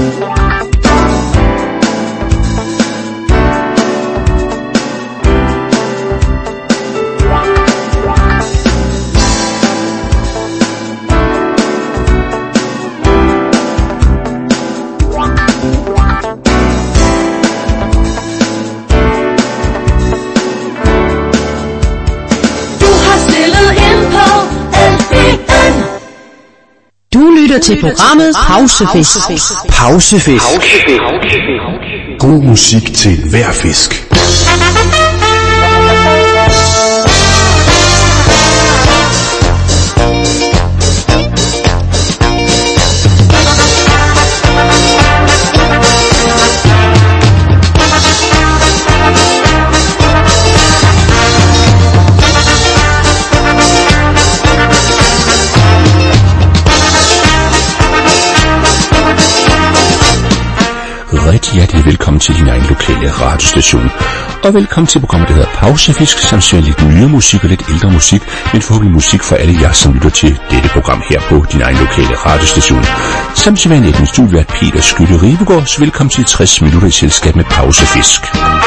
Til programmet Pausefisk. Pausefisk. God musik til hver fisk. Rigtig hjertelig velkommen til din egen lokale radiostation. Og velkommen til programmet, der hedder Pausefisk, som ser lidt nyere musik og lidt ældre musik, men forhåbentlig musik for alle jer, som lytter til dette program her på din egen lokale radiostation. Samtidig med min studievært Peter Skytte Ribegaard, så velkommen til 60 minutter i selskab med Pausefisk.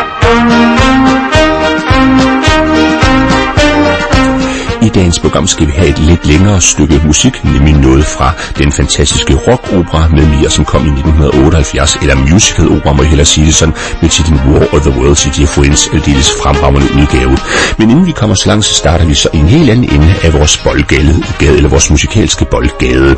I dagens program skal vi have et lidt længere stykke musik, nemlig noget fra den fantastiske rockopera med Mia, som kom i 1978, eller musical-opera, må jeg hellere sige det sådan, med titlen War of the Worlds i Jeff Waynes aldeles fremragende udgave. Men inden vi kommer så langt, så starter vi så i en helt anden ende af vores boldgade, eller vores musikalske boldgade.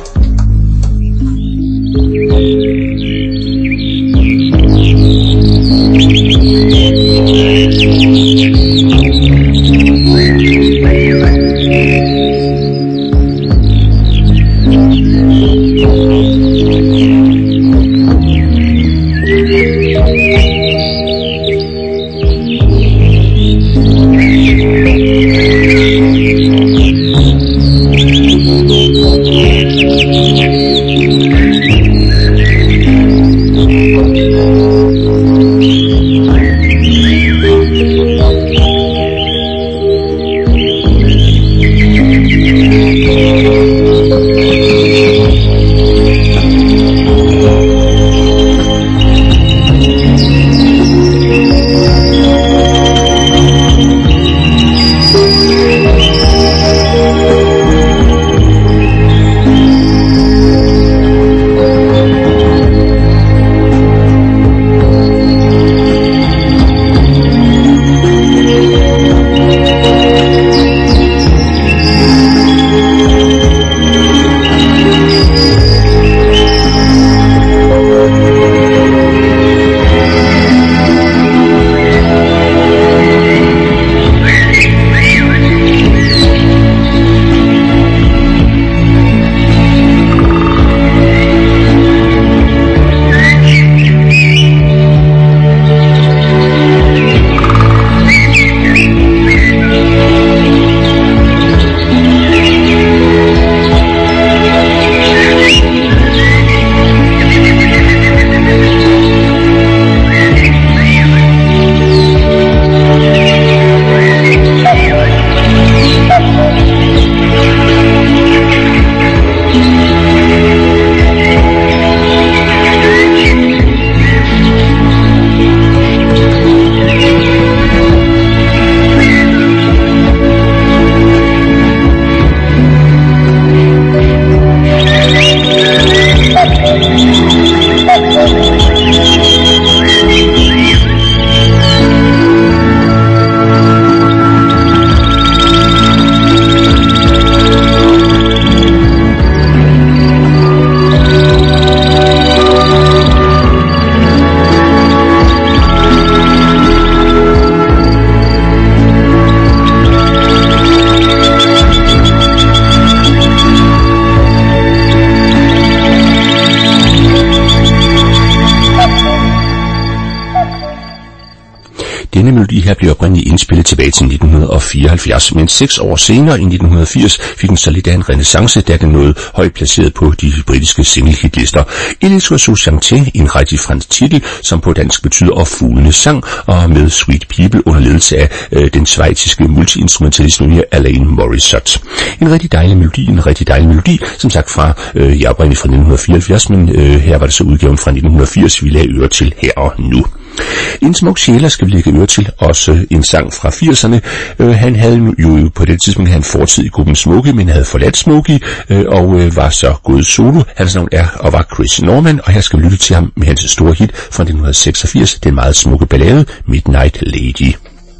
Denne melodi her blev oprindeligt indspillet tilbage til 1974, men 6 år senere i 1980 fik den så lidt af en renaissance, da den nåede højt placeret på de britiske single-hitlister. Il Oiseau Chanté, en rigtig fransk titel, som på dansk betyder at fuglene sang, og med Sweet People under ledelse af den schweiziske multi-instrumentalist Alain Morissette. En rigtig dejlig melodi, som sagt fra oprindeligt fra 1974, men her var det så udgaven fra 1980, vi lagde øre til her og nu. En smuk sjæler skal vi lægge øre til, også en sang fra 80'erne. Han havde jo på det tidspunkt en fortid i gruppen Smokey, men havde forladt Smokey og var så gået solo. Hans navn er og var Chris Norman, og her skal vi lytte til ham med hans store hit fra 1986, den meget smukke ballade Midnight Lady.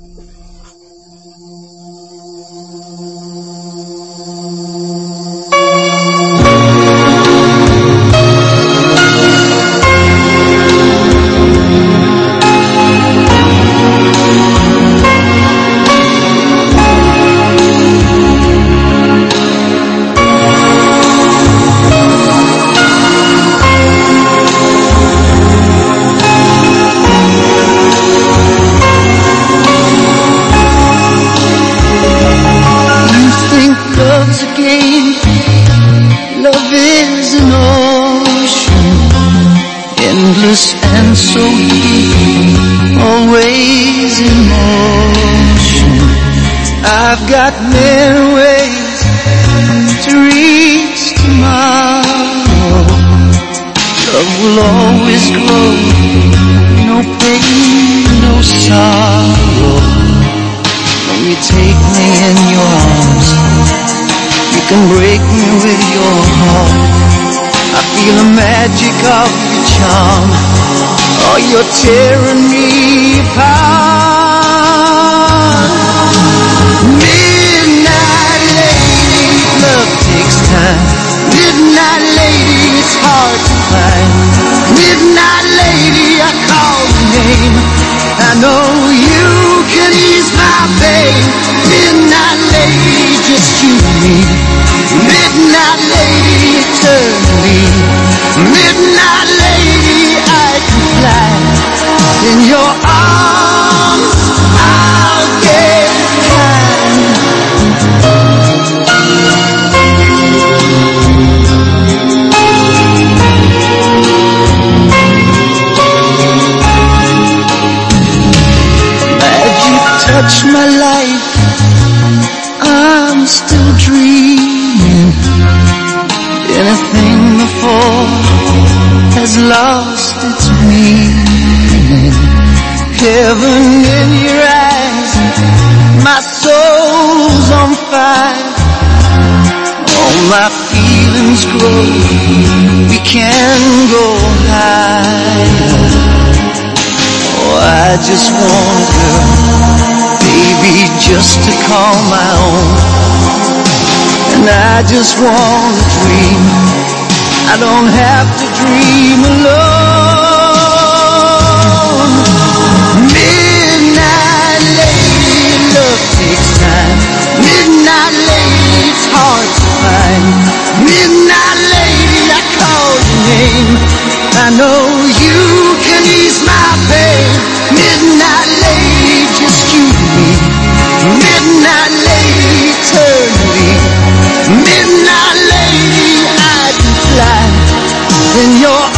And so deep, always in motion. I've got many ways to reach tomorrow. Love will always grow, no pain, no sorrow. When you take me in your arms, you can break me with your heart. I feel the magic of your charm. Oh, you're tearing me apart. Midnight lady, love takes time. Midnight lady, it's hard to find. Midnight lady, I call your name. I know you can ease my pain. Midnight lady, just you and me. Midnight lady, eternally. Midnight lady, I can fly. In your arms, I'll get kind. Magic touch my life, I'm still dreaming. Anything before has lost its meaning. Heaven in your eyes, my soul's on fire. All my feelings grow, we can go higher. Oh, I just want a girl, baby, just to call my own. And I just want to dream, I don't have to dream alone. Midnight lady, love takes time. Midnight lady, it's hard to find. Midnight lady, I call your name. I know you can ease my pain. Midnight lady, just you and me. Midnight lady, eternally. Midnight lady, I can fly in your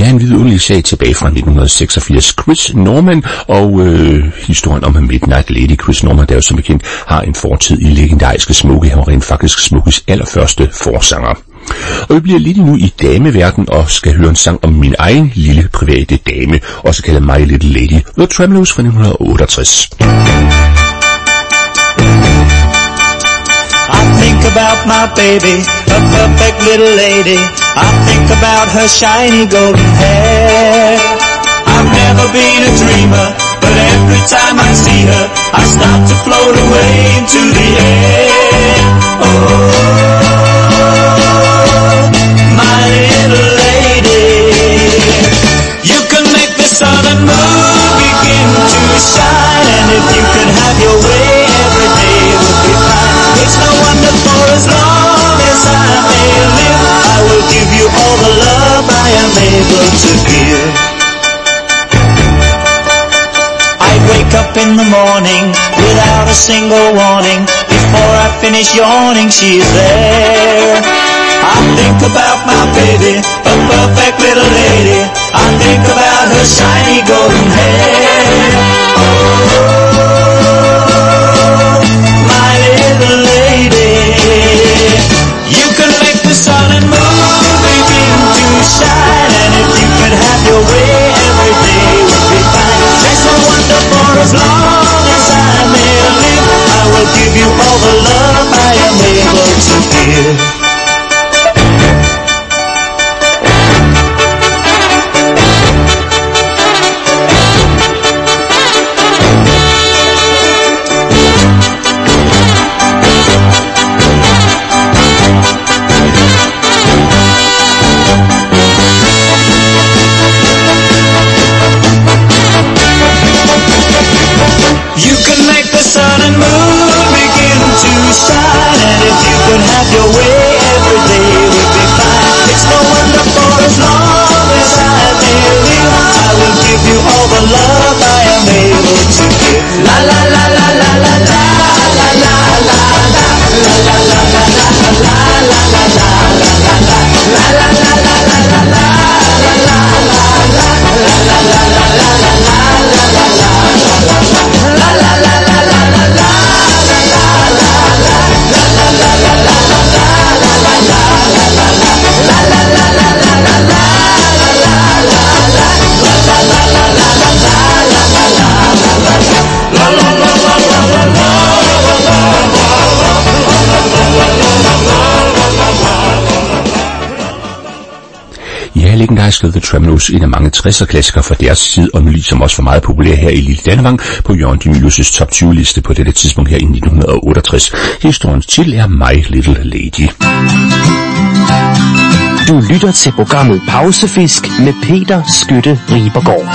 Ja, en vidunderlig sag tilbage fra 1986. Chris Norman og historien om Midnight Lady. Chris Norman, der jo som bekendt har en fortid i legendariske Smokey. Han var rent faktisk Smokeys allerførste forsanger. Og vi bliver lidt nu i dameverden og skal høre en sang om min egen lille private dame, også kaldet My Little Lady, The Tremoloes fra 1968. I think about my baby, a perfect little lady. I think about her shiny golden hair. I've never been a dreamer, but every time I see her, I start to float away into the air. Oh, my little lady. You can make the sun and moon begin to shine, and if you could have your way, every day would be fine. It's no wonder, for as long as I may live, I will give you all the love I am able to give. I wake up in the morning without a single warning. Before I finish yawning, she's there. I think about my baby, a perfect little lady. I think about her shiny golden hair. Oh, my little lady. You can make the sun and moon begin to shine, and if you could have your way, every day would be fine. There's no wonder, for as long as I may live, I will give you all the love I am able to give. Sun and moon begin to shine, and if you could have your way, every day would be fine. It's no wonder, for as long as I may live, I will give you all the love I am able to give. La la la la la la la la la la la la la la la la la la la Legendariske The Tremoloes, en af mange 60'er klassikere fra deres side, og nu ligesom også var meget populær her i Lille Dannevang på Jørgen de Mylius' top 20 liste på dette tidspunkt her i 1968. Historiens titel er My Little Lady. Du lytter til programmet Pausefisk med Peter Skytte Ribergaard.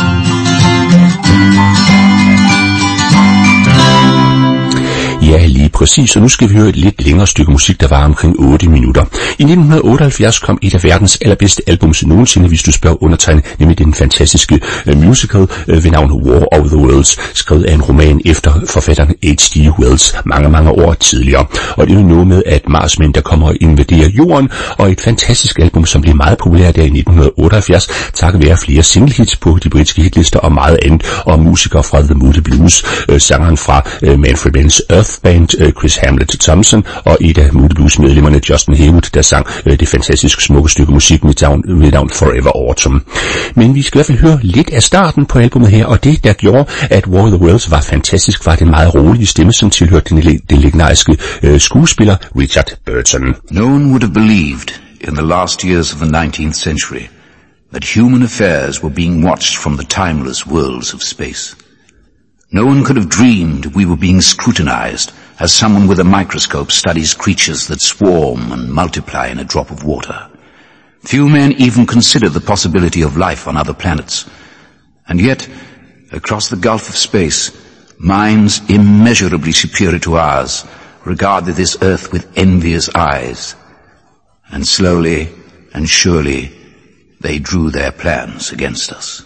Ja, lige præcis, og nu skal vi høre et lidt længere stykke musik, der var omkring 8 minutter. I 1978 kom et af verdens allerbedste albums nogensinde, hvis du spørger undertegnet, nemlig den fantastiske musical ved navn War of the Worlds, skrevet af en roman efter forfatteren H.G. Wells mange år tidligere. Og det er jo noget med, at marsmænd, der kommer og invaderer jorden, og et fantastisk album, som blev meget populært der i 1978, takket være flere singlehits på de britiske hitlister og meget andet, og musikere fra The Moody Blues, sangeren fra Manfred Mann's Earth Band, Chris Hamlet Thompson, og et af Moody Blues medlemmerne, Justin Hayward, der sang det fantastisk smukke stykke musik med navn Forever Autumn. Men vi skal i hvert fald høre lidt af starten på albumet her, og det, der gjorde, at War of the Worlds var fantastisk, var den meget rolige stemme, som tilhørte den legendariske skuespiller Richard Burton. No one would have believed in the last years of the 19th century that human affairs were being watched from the timeless worlds of space. No one could have dreamed we were being scrutinized as someone with a microscope studies creatures that swarm and multiply in a drop of water. Few men even consider the possibility of life on other planets. And yet, across the gulf of space, minds immeasurably superior to ours regarded this earth with envious eyes. And slowly and surely, they drew their plans against us.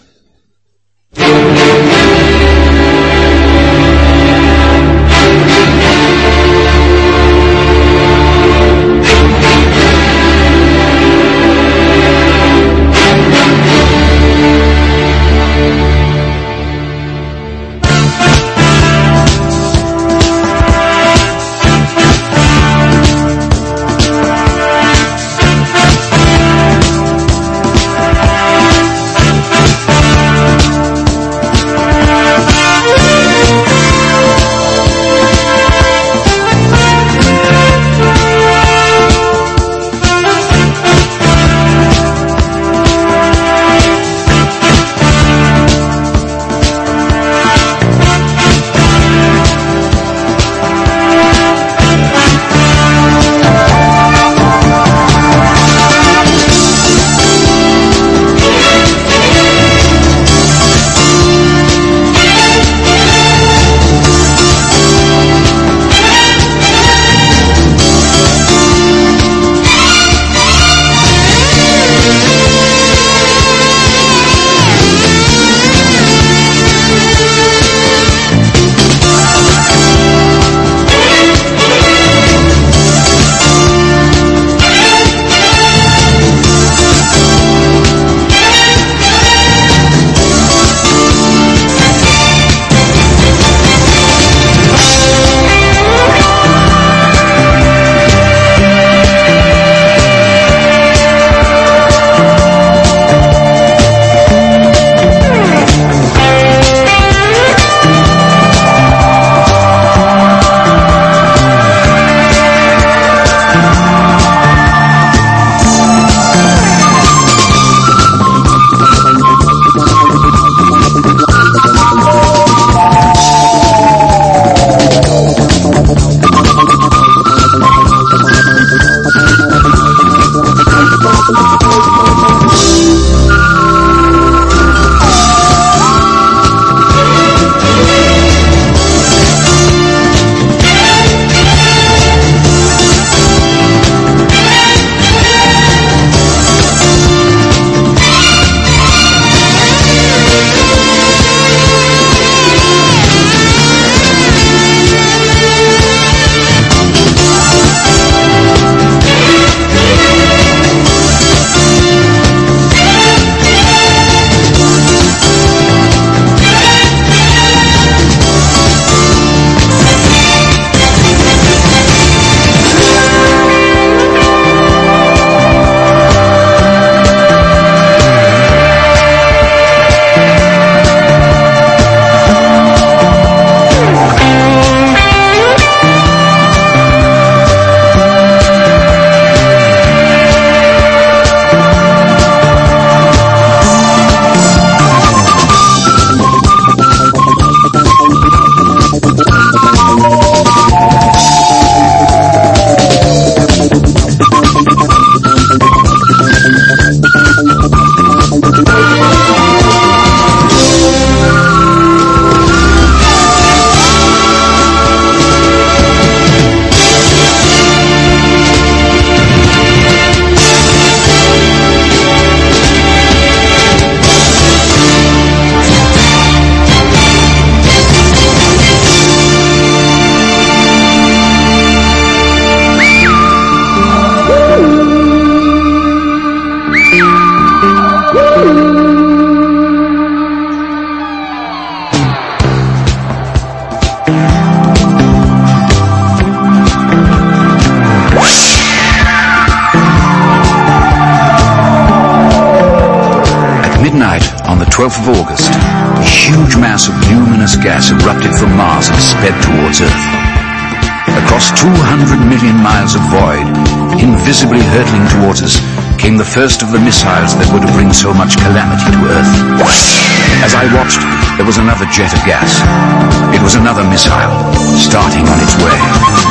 12th of August, a huge mass of luminous gas erupted from Mars and sped towards Earth. Across 200 million miles of void, invisibly hurtling towards us, came the first of the missiles that were to bring so much calamity to Earth. As I watched, there was another jet of gas. It was another missile, starting on its way.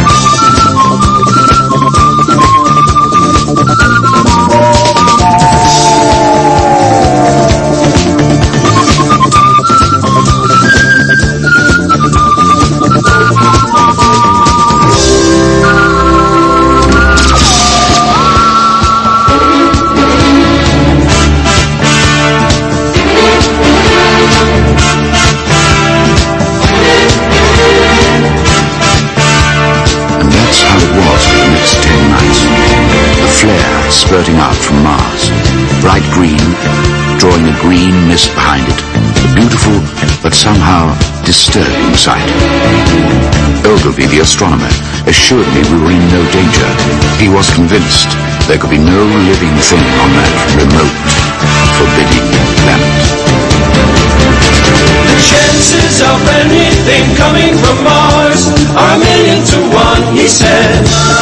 Spurting out from Mars, bright green, drawing a green mist behind it, a beautiful but somehow disturbing sight. Ogilvy, the astronomer, assured me we were in no danger. He was convinced there could be no living thing on that remote, forbidding planet. The chances of anything coming from Mars are 1,000,000 to 1, he said.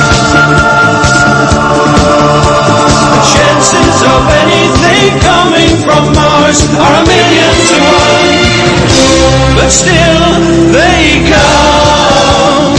The chances of anything coming from Mars are 1,000,000 to 1, but still they come.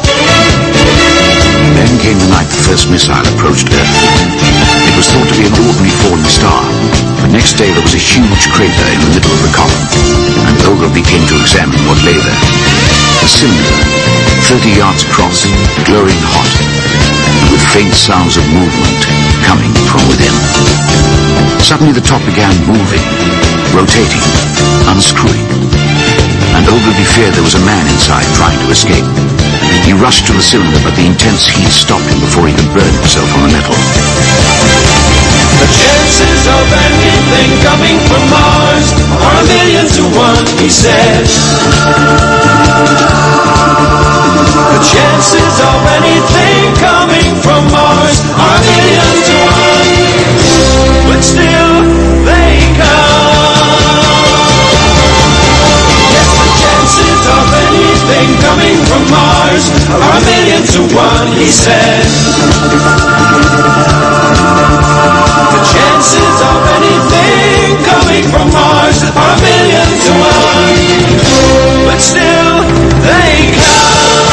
Then came the night the first missile approached Earth. It was thought to be an ordinary falling star, but next day there was a huge crater in the middle of the column, and Ogilvy came to examine what lay there. A cylinder, 30 yards across, glowing hot, and with faint sounds of movement coming from within. Suddenly the top began moving, rotating, unscrewing, and Ogilvy feared there was a man inside trying to escape. He rushed to the cylinder, but the intense heat stopped him before he could burn himself on the metal. The chances of anything coming from Mars are 1,000,000 to 1, he said. The chances of anything coming from Mars are 1,000,000 to 1, but still they come. Yes, the chances of anything coming from Mars are 1,000,000 to 1, he said. The chances of anything coming from Mars are 1,000,000 to 1, but still they come.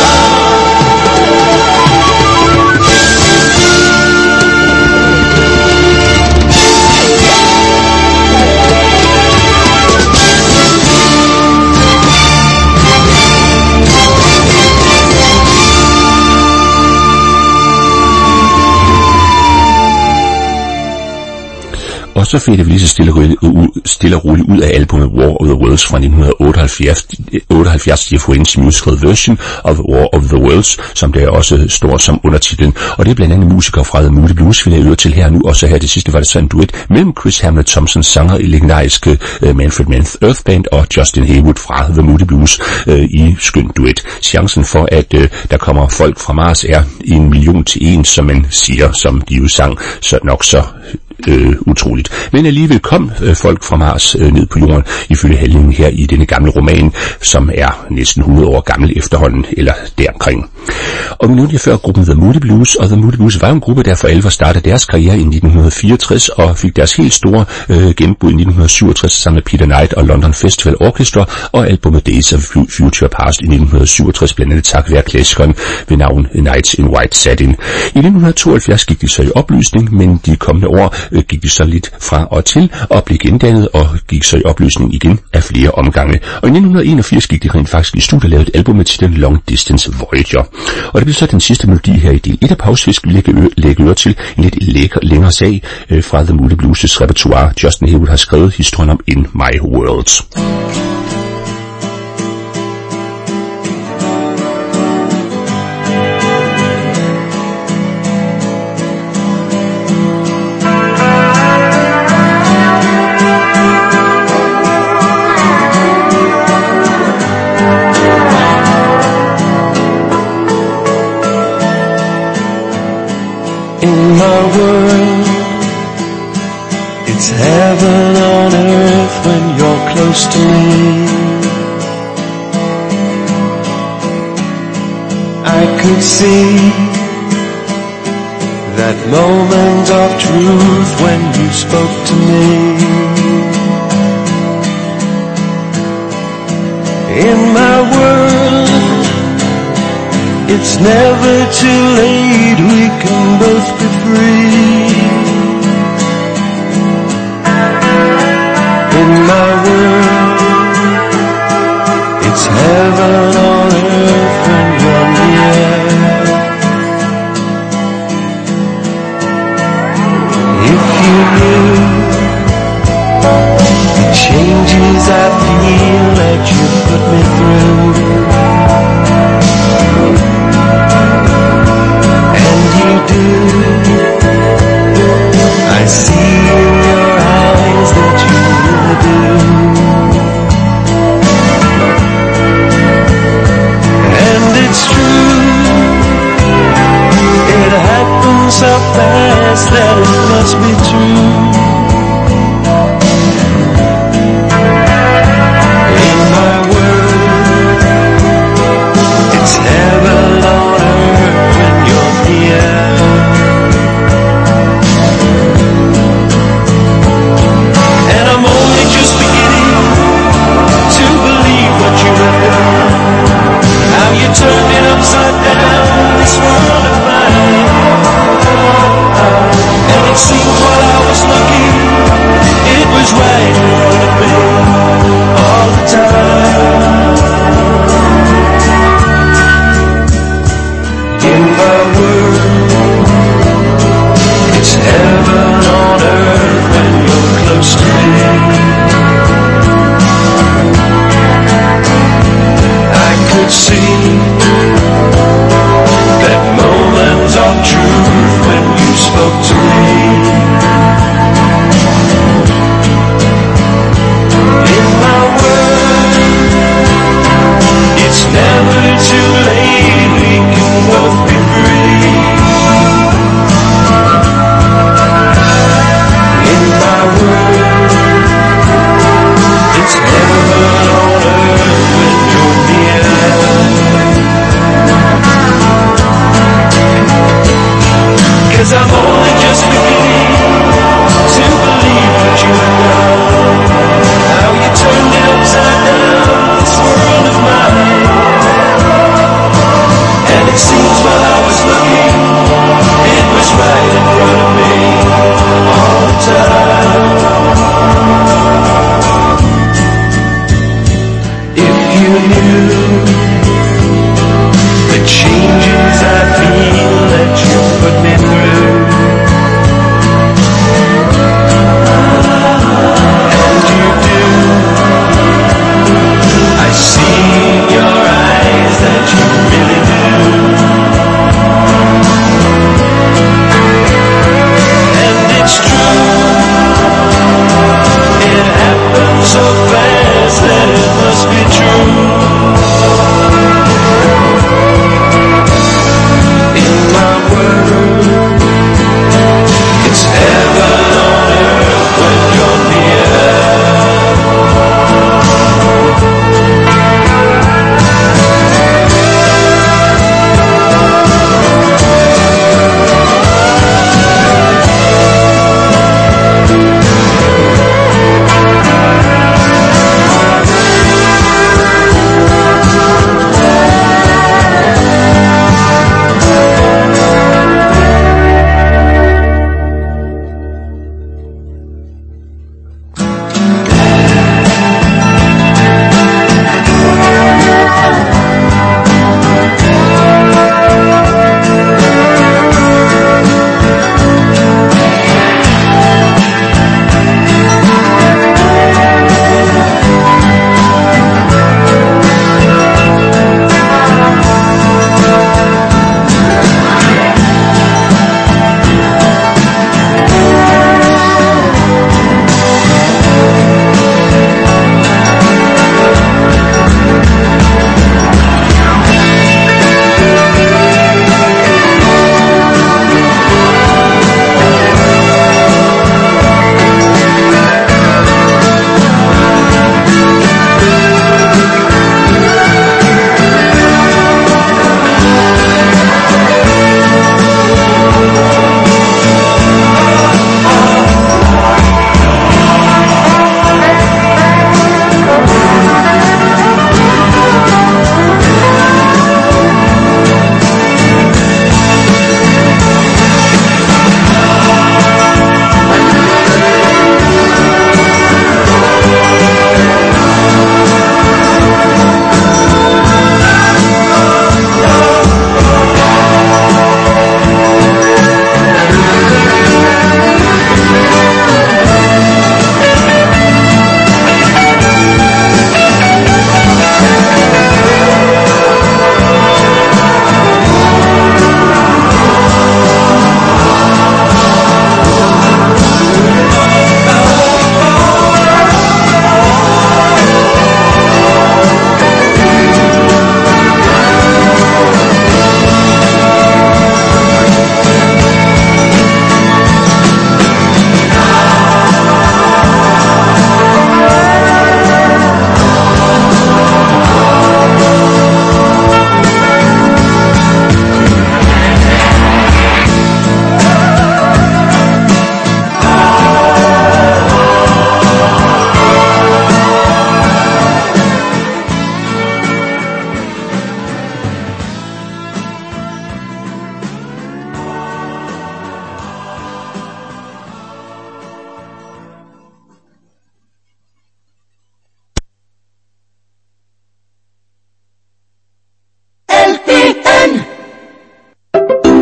Og så fik det lige så stille og roligt ud af albumet War of the Worlds fra 1978, Jeff Waynes musical version of War of the Worlds, som der også står som undertitlen. Og det er blandt andet musikere fra The Moody Blues, vil jeg øre til her nu. Og så her det sidste var det så en duet mellem Chris Hamlet Thompson, sanger i legendariske Manfred Mann Earth Band, og Justin Haywood fra The Moody Blues i skøn duet. Chancen for, at der kommer folk fra Mars er 1,000,000 til 1, som man siger, som de jo sang, så nok så utroligt. Men alligevel kom folk fra Mars ned på jorden, ifølge handlingen her i denne gamle roman, som er næsten 100 år gammel efterhånden, eller deromkring. Og vi nævnte før gruppen The Moody Blues, og The Moody Blues var en gruppe, der for alvor startede deres karriere i 1964, og fik deres helt store gennembrud i 1967 sammen med Peter Knight og London Festival Orchestra, og albumet Days of Future Past i 1967, blandt andet takket være klassikeren ved navn Nights in White Satin. I 1972 gik de så i opløsning, men de kommende år gik de så lidt fra og til, og blev gendannet og gik så i opløsning igen af flere omgange. Og i 1981 gik de rent faktisk i studiet og lavede et album med titlen Long Distance Voyager. Og det blev så den sidste melodi her i del 1 af Pausefisk, vi lægger øre til en lidt længere sag fra The Moody Blues' repertoire. Justin Haywood har skrevet historien om In My World. In my world, it's heaven on earth when you're close to me. I could see that moment of truth when you spoke to me. In my world, it's never too late, we can both be free. In my world, it's heaven on earth when you're near. If you knew the changes I feel that you put me through, and you do, I see in your eyes that you really do. And it's true, it happens so fast that it must be true. In my world, it's heaven on earth when you're near. And I'm only just beginning to believe what you have done. How you turned it upside down, this world of mine. And it's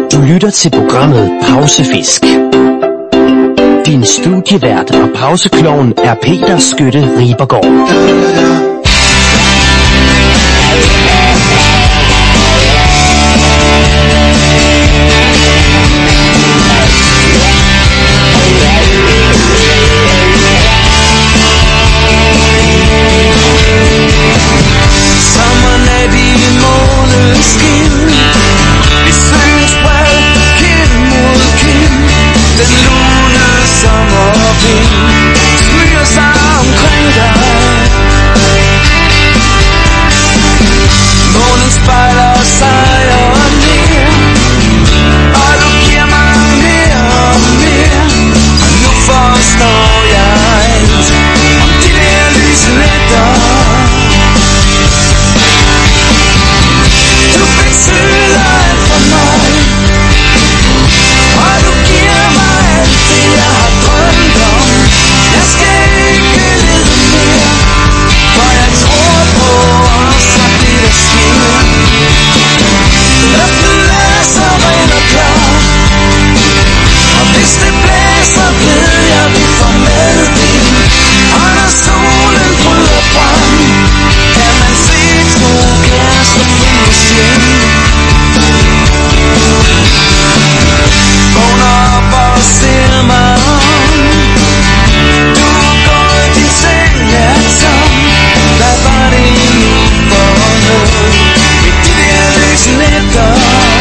Du lytter til programmet Pausefisk. Din studievært og pauseklovn er Peter Skytte Ribergaard. Smyger sig omkring dig. Månen spejler sig og ned, og du giver mig mere og mere. Og nu forstår jeg alt om de der lyse nætter. Du betyder alt for mig, og du giver mig alt det jeg har drømt om. Jeg skal ikke lede mere, for jeg tror på os, og det der sker. Luften er så ren og klar, og hvis det blæser, ved jeg, vi får medvind. Og når solen bryder frem, kan man se to kærester flyves hjem. Vågner op og ser mig om. Du er gået, din seng er tom. Hvad var det nu for noget med de der lyse nætter?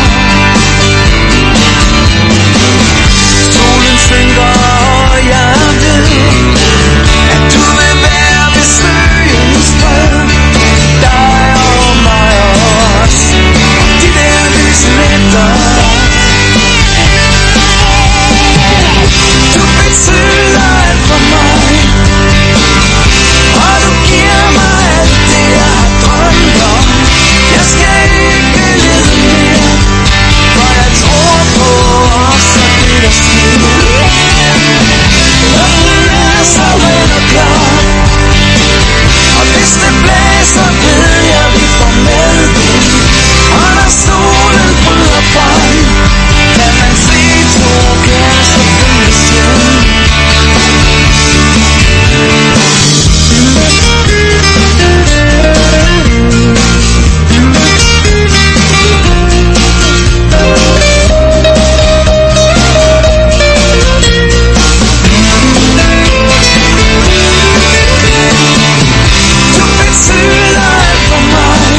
Solen synker, og jeg ved, at du vil være ved søens bred. Dig og mig og os, og de der lyse nætter. Du betyder alt for mig, og du giver mig alt det jeg har drømt om. Jeg skal ikke lede mere, for jeg tror på os, og det der sker. Luften er så ren og klar, og hvis det blæser, ved jeg, vi får medvind. Og når solen bryder frem, kan man se to kærester følges hjem. Du betyder alt for mig,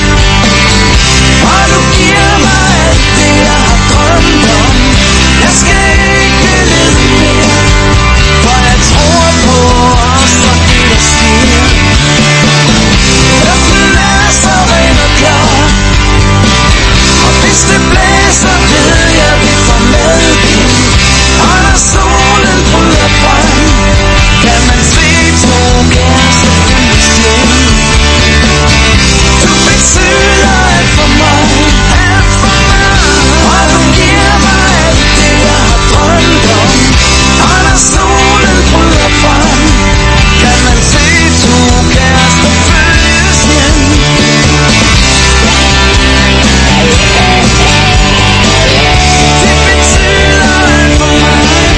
og du giver mig alt det jeg har drømt om. Jeg skal ikke lede mere, for jeg tror på os, og det der sker. Luften er så ren og klar, og hvis det blæser, ved jeg, vi får medvind. Og når solen bryder frem, kan man se to kærester følges hjem. Du betyder alt for mig, og du giver mig alt det jeg har drømt om. Og når solen bryder frem, kan man se to kærester følges hjem. Det betyder alt for mig.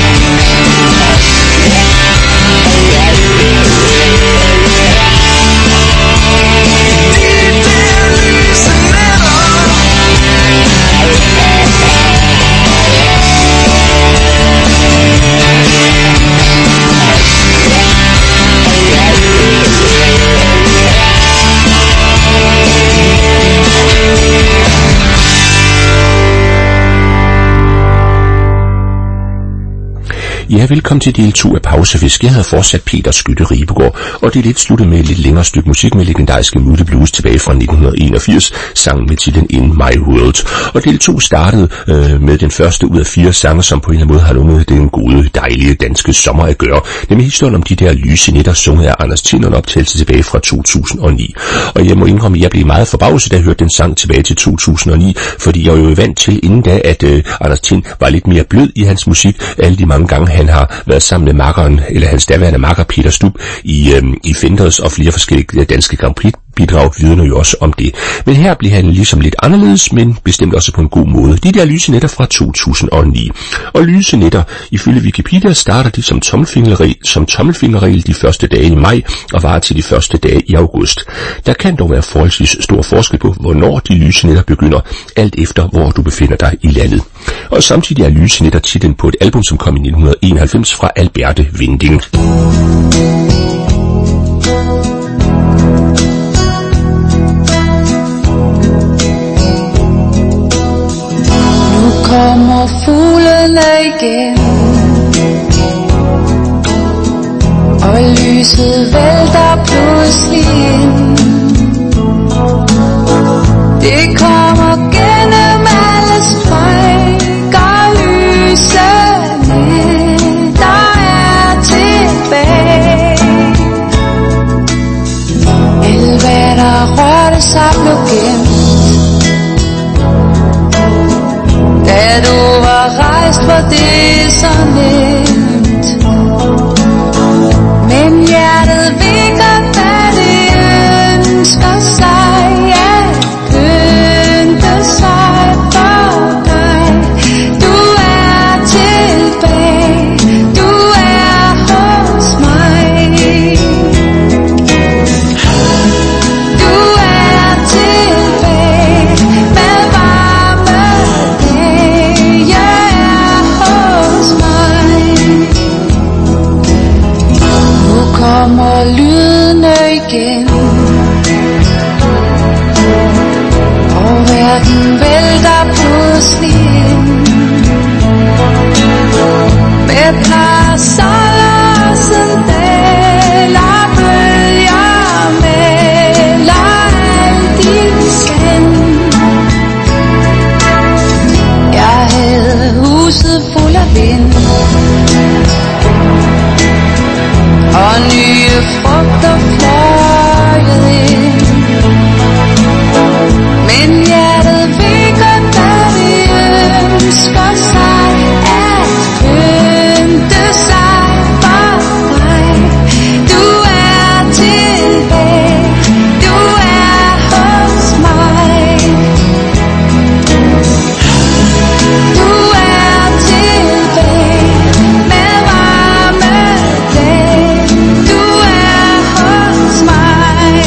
Ja, velkommen til del 2 af Pausefisk. Jeg havde fortsat Peter Skytte Ribergaard, og det er lidt sluttet med et lidt længere stykke musik med legendariske Moody Blues tilbage fra 1981, sangen med titlen In My World. Og del 2 startede med den første ud af 4 sange, som på en eller anden måde har noget med den gode, dejlige danske sommer at gøre. Nemlig historien om de der lyse nætter, sunget af Anders Tind, og en optagelse tilbage fra 2009. Og jeg må indrømme, at jeg blev meget forbavset, da jeg hørte den sang tilbage til 2009, fordi jeg var jo vant til inden da, at Anders Tind var lidt mere blød i hans musik, alle de mange gange han har været sammen med makkeren, eller hans daværende makker Peter Stub i Fenders og flere forskellige danske Grand Prix bidrag vidner jo også om det. Men her bliver han ligesom lidt anderledes, men bestemt også på en god måde. De der lyse nætter fra 2009. Og lyse nætter, ifølge Wikipedia, starter de som tommelfingerregel de første dage i maj og varer til de første dage i august. Der kan dog være forholdsvis stor forskel på, hvornår de lyse nætter begynder, alt efter hvor du befinder dig i landet. Og samtidig er lyse nætter titlen på et album, som kom i 1991 fra Alberte Winding. Kommer fuglene igen, og lyset vælter pludselig ind. Det kommer gennem alle strækker, lysene, der er tilbage. Alt hvad der rørte sig blev gemt, da du var rejst, for det så nemt. Men hjertet vinker, da det ønsker sig at pynte sig for dig. Du er tilbage, du er hos mig. Du er tilbage med varme dage, jeg er hos mig. Nu kommer lydene igen, og verden vælter pludselig ind. Med parasoller og sandaler, bølger melder alt i sand. Jeg havde huset fuld af vind, og nye frugter fløjet ind. Men hjertet vinker, da det ønsker sig at pynte sig for dig. Du er tilbage, du er hos mig. Du er tilbage med varme dage, du er hos mig.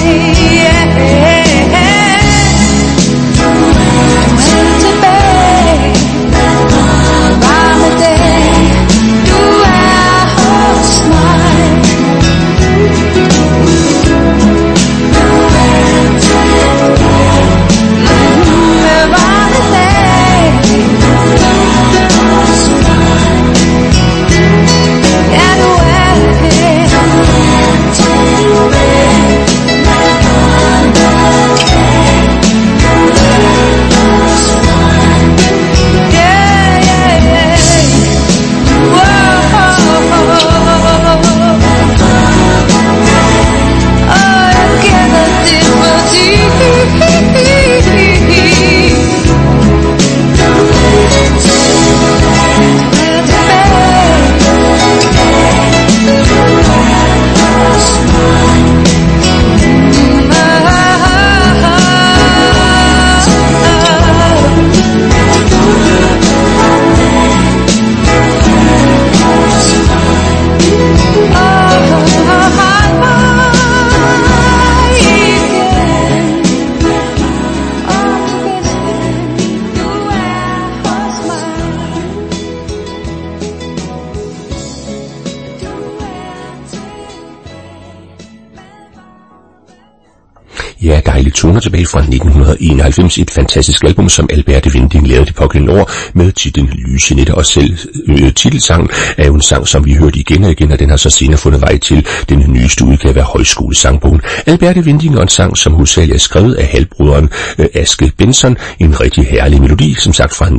Ja, dejlige toner tilbage fra 1991, et fantastisk album, som Alberte Winding lavede det pågældende år med titlen Lyse Nætter, og selv titelsangen er jo en sang, som vi hørte igen og igen, og den har så senere fundet vej til den nyeste udgave af Højskolesangbogen. Alberte Winding og en sang, som hovedsageligt er skrevet af halvbroderen Aske Benson, en rigtig herlig melodi, som sagt fra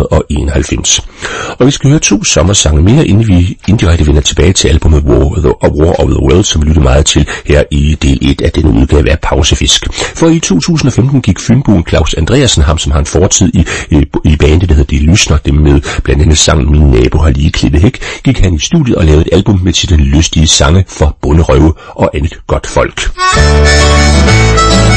1991. Og vi skal høre 2 sommersange mere, inden vi indirekte vender tilbage til albumet War of the World, som vi lytter meget til her i del 1 af denne udgave af Pausefisk. For i 2015 gik fynboen Claus Andreasen, ham som har en fortid i bandet, der hedder De Lysner, dem med blandt andet sangen Min nabo har lige klippet hæk, gik han i studiet og lavede et album med titlen Lystige sange for bonderøve og andet godt folk.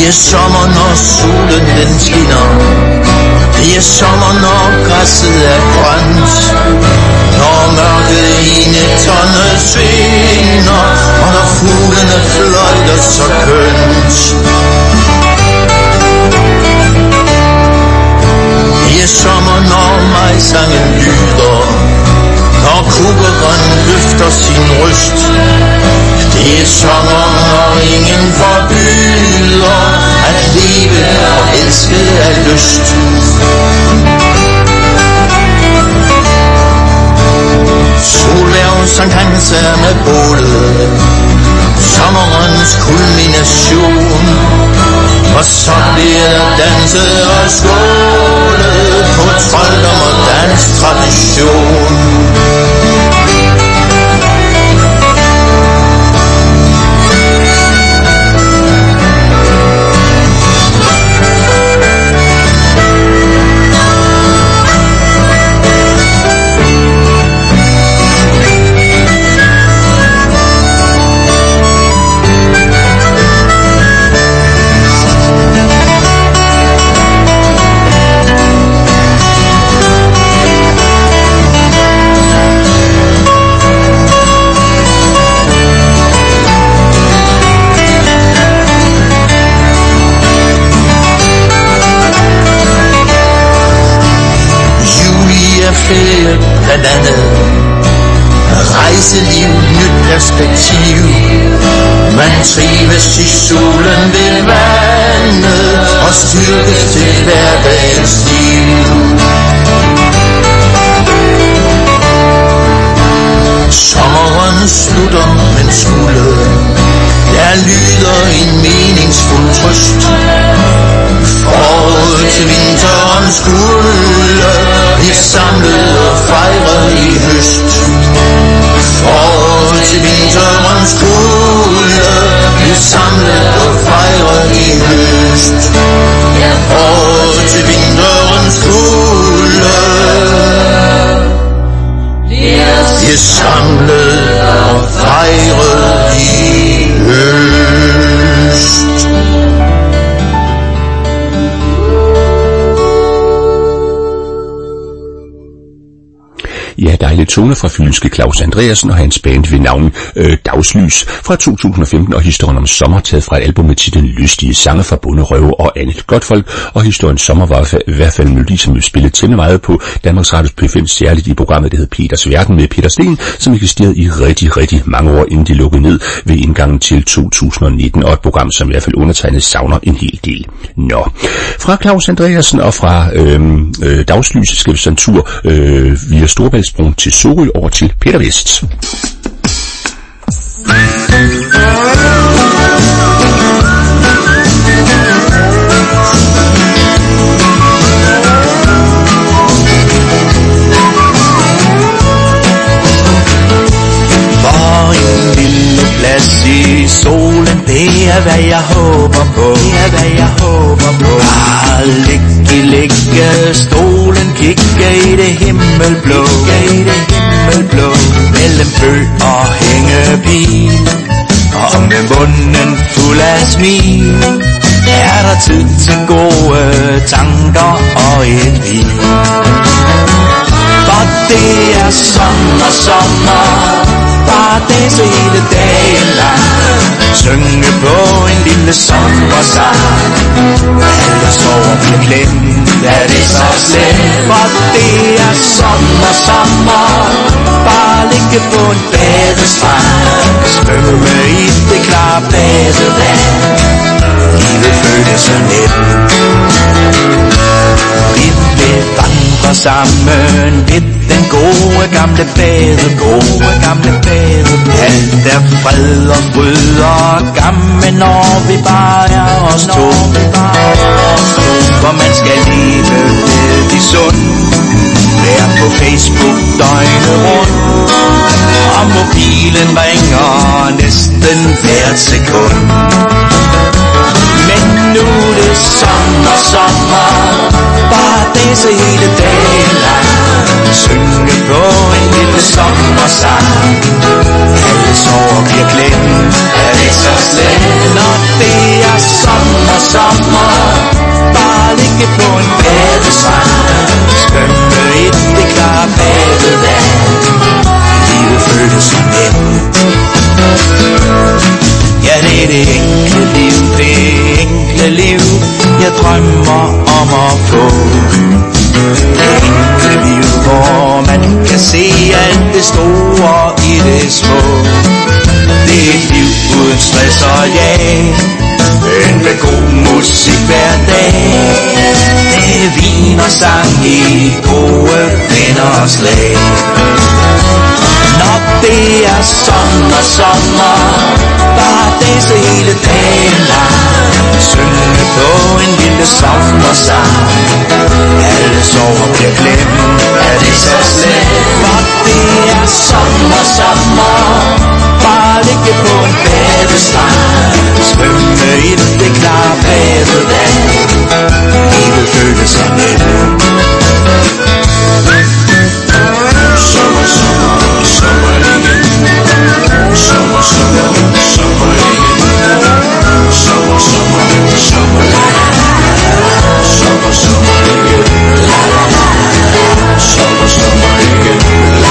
er sommer, når solen den skinner. Det er sommer, når græsset er grønt. Når mørket i nætterne svinger, og når fuglene fløjter så kønt. Det er sommer, når majsangen lyder, når kukkeren løfter sin røst. Det er sommer, når ingen forbyder at leve og elske af lyst. Solværv Sankt Hans er med bålet, sommerens kulmination. Og så bliver der danset og skålet på trolddom og dansk tradition. Blandt andet rejseliv, nyt perspektiv. Man trives i solen ved vandet og styrkes til hverdagens liv. Sommeren slutter, men skulle der lyder en meningsfuld trøst. Forud til vinterens kulde bliver samlet og fejret i høst. Forud til vinterens kulde bliver samlet og fejret i høst. Forud til vinterens kulde bliver samlet og fejret i høst. Ja, dejlige toner fra fynske Claus Andreasen og hans band ved navn Dagslys fra 2015, og historien om sommer taget fra et album med titlen Lystige sange fra Bonderøve og Annette Godtfolk. Og historien sommer var i hvert fald en melodi, som vi spillede temmelig meget på Danmarks Radios P5, særligt i programmet, der hed Peters Verden med Peter Sten, som eksisterede i rigtig mange år, inden de lukkede ned ved indgangen til 2019, og et program, som i hvert fald undertegnet savner en hel del. Nå, fra Claus Andreasen og fra Dagslys skal vi sådan en tur via Storebæltsbroen til Sorø over til Peter Vest. For en lille plads i solen, det er hvad jeg håber på. Det er hvad jeg håber på. Bare ligge stolen, kigge i det himmelblå. Mellem bøg og hængepil, og med munden fuld af smil, er der tid til gode tanker og et hvil. For det er sommer, bare danse hele dagen lang. Synge på en lille sommersang, alle sover bliver glemt, er det så slemt. For det er sommer, bare ligge på en badestrand, svømme i det klare badevand. Livet føles så let. Vi vil vandre sammen ved den gode gamle badegård. Alt er fred og fryd og gammel, når vi bare er os to. For man skal leve vældig sund, være på Facebook døgnet rundt, og mobilen ringer næsten hvert sekund. Men nu er det sommer, bare danse hele dagen lang. Synge på en lille sommersang, alle sorger bliver glemt, er det så slemt. Når det er sommer. Bare ligge på en badestrand, svømme i det klare badevand. Livet føles så nemt. Ja, det er det enkle liv, det enkle liv, jeg drømmer om at få. Det enkle liv, hvor man kan se alt det store i det små. Det er et liv uden stress og jag, men med god musik hver dag. Det er vin og sang i gode venners lag. Når det er sommer, bare danse hele dagen lang. Synge på en lille sommersang. Alle sover bliver glemt, er det så slemt. Når det er sommer, bare ligge på en badestrand. Svømme i det klare badevand. Livet føles så nemt. Sommer, sommer, sommer igen. Sommer, sommer, sommer igen. Sommer, sommer, sommer igen. Sommer, sommer igen. Sommer, sommer igen.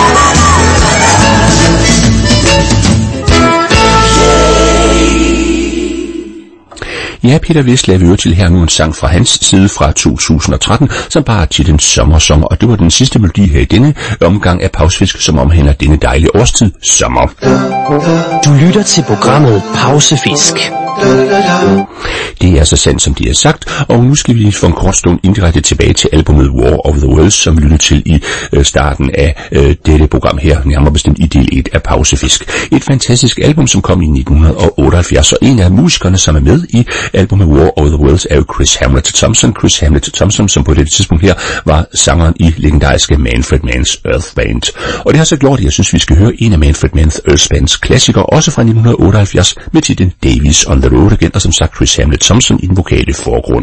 Ja, Peter Vest lavede til her nu en sang fra hans side fra 2013, som bare titlen Sommer, og det var den sidste melodi her i denne omgang af Pausefisk, som omhandler denne dejlige årstid, sommer. Du lytter til programmet Pausefisk. Det er så sandt, som de har sagt, og nu skal vi for en kort stund indirekte tilbage til albumet War of the Worlds, som vi lyttede til i starten af dette program her, nærmere bestemt i del 1 af Pausefisk. Et fantastisk album, som kom i 1978, og en af musikerne, som er med i albumet War of the Worlds, er jo Chris Hamlet Thompson, som på dette tidspunkt her var sangeren i legendariske Manfred Mann's Earth Band. Og det har så gjort, at jeg synes, vi skal høre en af Manfred Mann's Earth Bands klassikere, også fra 1978, med titlen Davies on the Road Again, og som sagt Chris Hamlet Thompson i den vokale forgrund.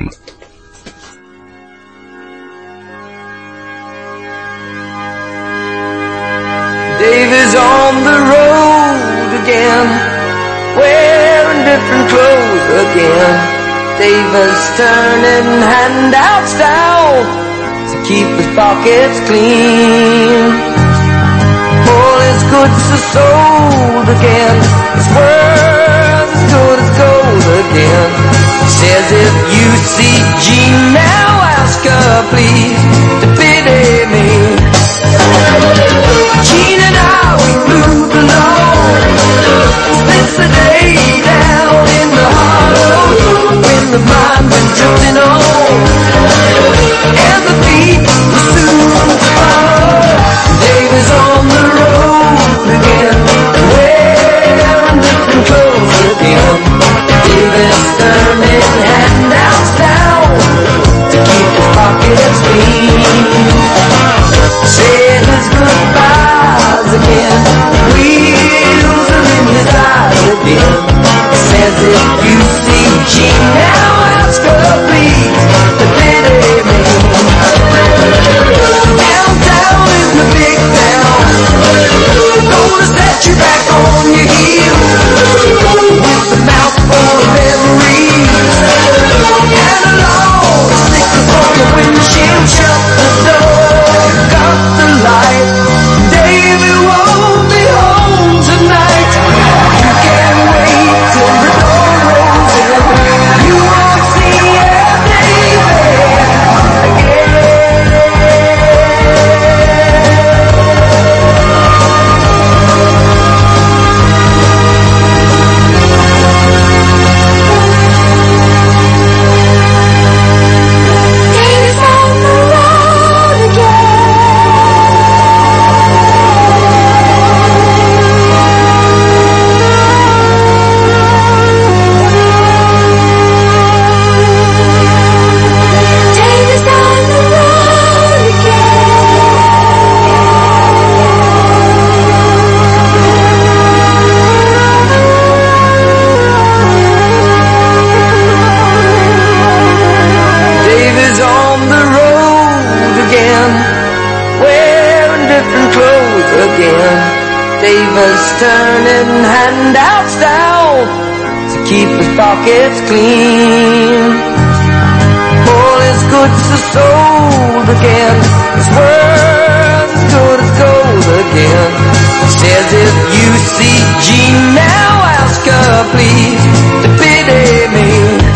Davies on the road again, wearing different clothes again. Davies turning handouts down to keep his pockets clean. All his goods are sold again, his worth as good as gold again. He says if you see Jean now, ask her please to pity me. Jean and I, we moved along, spent the day down in the hollow, when the mind went drifting on, and the feet were soon to follow. Davies on the road again, wearing different clothes again. Davies turning handouts down to keep his pockets clean. Saying his goodbyes again, wheels are in his eyes again. Says if you see Jean now, ask her please to pity me. Downtown in the big town, gonna set you back on your heels, with a mouthful of memories, and a long stickers on the windshield. Shut the door, cut the light, David won't be home tonight. You can't wait till the door rolls in, you won't see David again. David's on the road again. David's on the road again. David's on the road again, wearing different clothes again. David's turning handouts down to keep his pockets clean. All his goods are sold again, his worth as good as gold again. Says if you see Jean now, ask her please to pity me.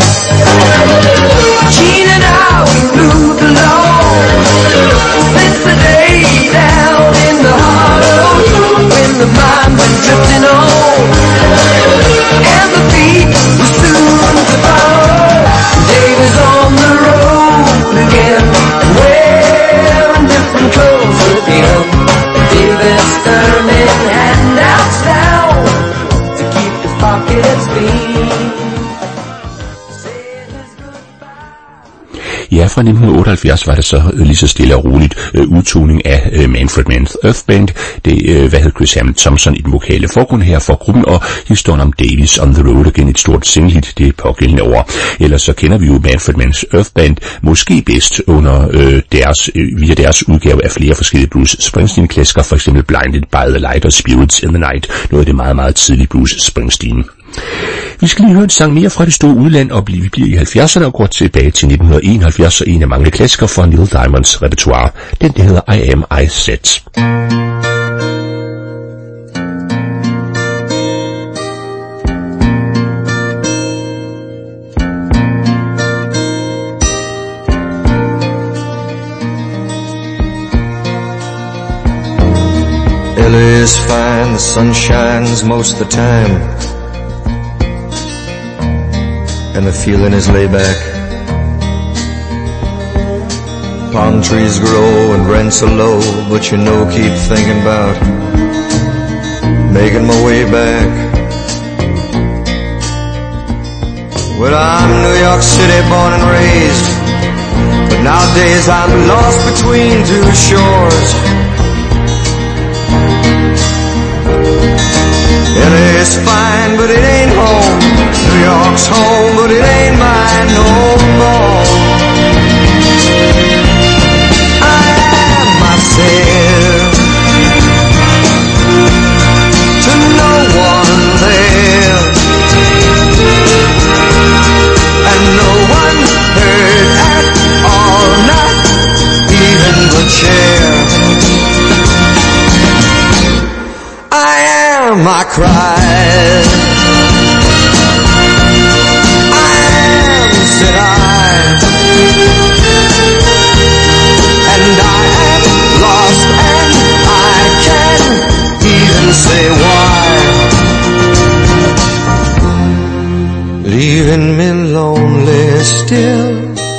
Jean and I, we moved along since the day down in the hollow, when the mind went drifting on and the beat was soon to follow. Dave is on the road again, wearing different clothes again. Dave is turning handouts down to keep his pockets clean. Ja, fra 1978 var det så lige så stille og roligt udtoning af Manfred Mann's Earth Band. Det havde Chris Hamilton i den vokale forgrund her for gruppen, og historien om Davies on the Road igen, et stort singlehit det pågældende år. Ellers så kender vi jo Manfred Mann's Earth Band måske bedst under via deres udgave af flere forskellige Bruce Springsteen-klassikere, for eksempel Blinded by the Light og Spirits in the Night, noget af det meget, meget tidlige Bruce Springsteen. Vi skal lige høre en sang mere fra det store udland, og vi bliver i 70'erne og går tilbage til 1971 og en af mange klassikere fra Neil Diamonds repertoire. Den der hedder I Am I Set. LA is fine, the sun shines most of the time, and the feeling is laid back. Palm trees grow and rents are low, but you know, keep thinking about making my way back. Well, I'm New York City born and raised, but nowadays I'm lost between two shores. LA's fine, but it ain't home. New York's home, but it ain't mine no more. I am myself to no one there, and no one heard at all, not even the chair. I cried, I am, said I, and I am lost, and I can't even say why. Leaving me lonely still.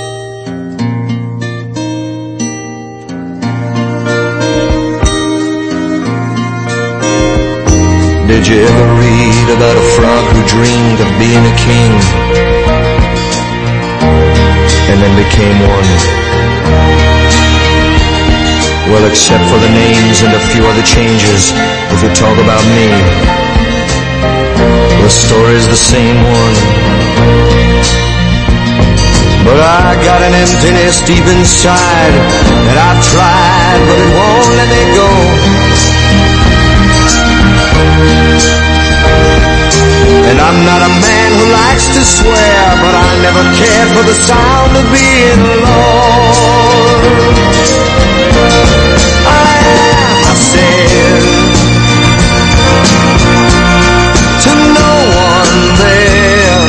Did you ever read about a frog who dreamed of being a king and then became one? Well, except for the names and a few other changes, if you talk about me, the story's the same one. But I got an emptiness deep inside, and I've tried, but it won't let me go. And I'm not a man who likes to swear, but I never cared for the sound of being alone. I am, I said, to no one there,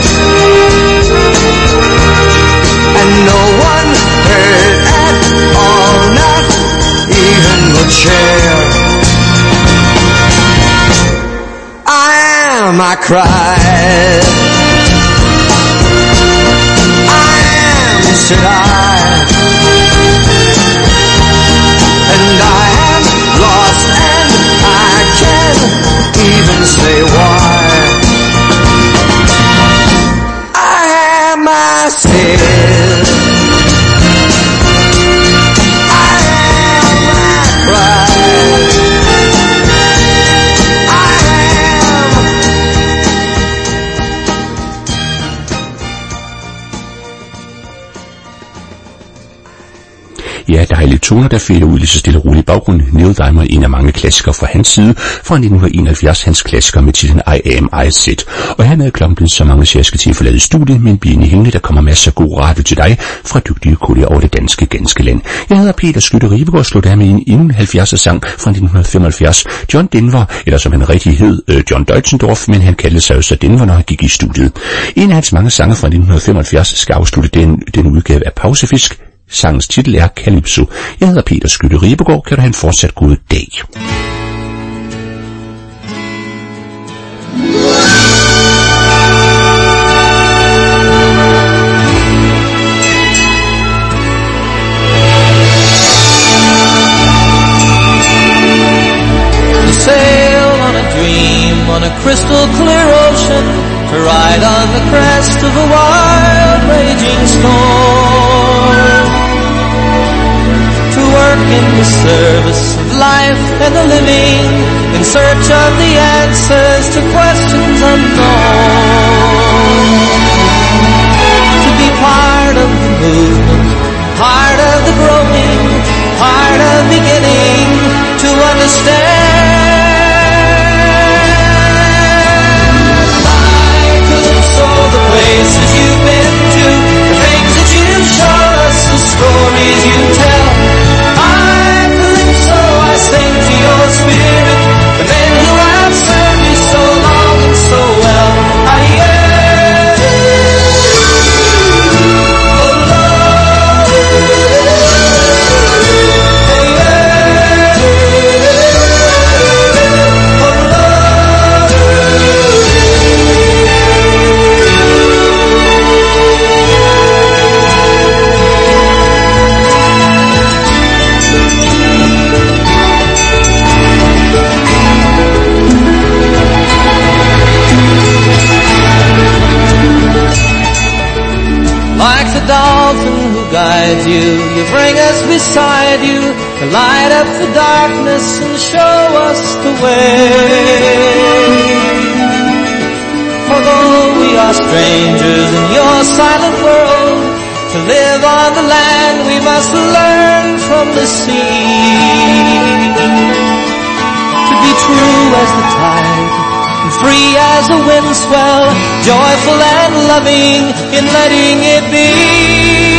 and no one heard at all, not even the chair. I cried, I am, said I, and I am lost, and I can't even say why. I am, I said, I am, I cried, Ja, dejlige toner, der fælder ud lige så stille og roligt i baggrunden. Neil Diamond, en af mange klassikere fra hans side, fra 1971, hans klassiker med titlen I Am I Sit. Og hermed er klokken blevet så mange, så jeg skal til at forlade studiet, men bliv inde i hængende, der kommer masser af god radio til dig fra dygtige kolleger over det danske ganske land. Jeg hedder Peter Skytte Ribegaard og slår der med en 70'er sang fra 1975. John Denver, eller som han rigtig hed, John Deutschendorf, men han kaldte sig jo så Denver, når han gik i studiet. En af hans mange sange fra 1975 skal afslutte den udgave af Pausefisk. Sangens titel er Calypso. Jeg hedder Peter Skytte Ribegaard. Kan du have en fortsat god dag. Sail on a dream on a crystal clear ocean, to ride on the crest of a wild raging storm, to work in the service of life and the living, in search of the answers to questions unknown, to be part of the movement, part of the growing, part of beginning to understand. The places you've been to, the things that you've shown us, the stories you tell. I calypso, I sing to your spirit, the men who have served you so long and so well. Like the dolphin who guides you, you bring us beside you to light up the darkness and show us the way. For though we are strangers in your silent world, to live on the land we must learn from the sea. To be true as the tide, free as a wind swell, joyful and loving in letting it be.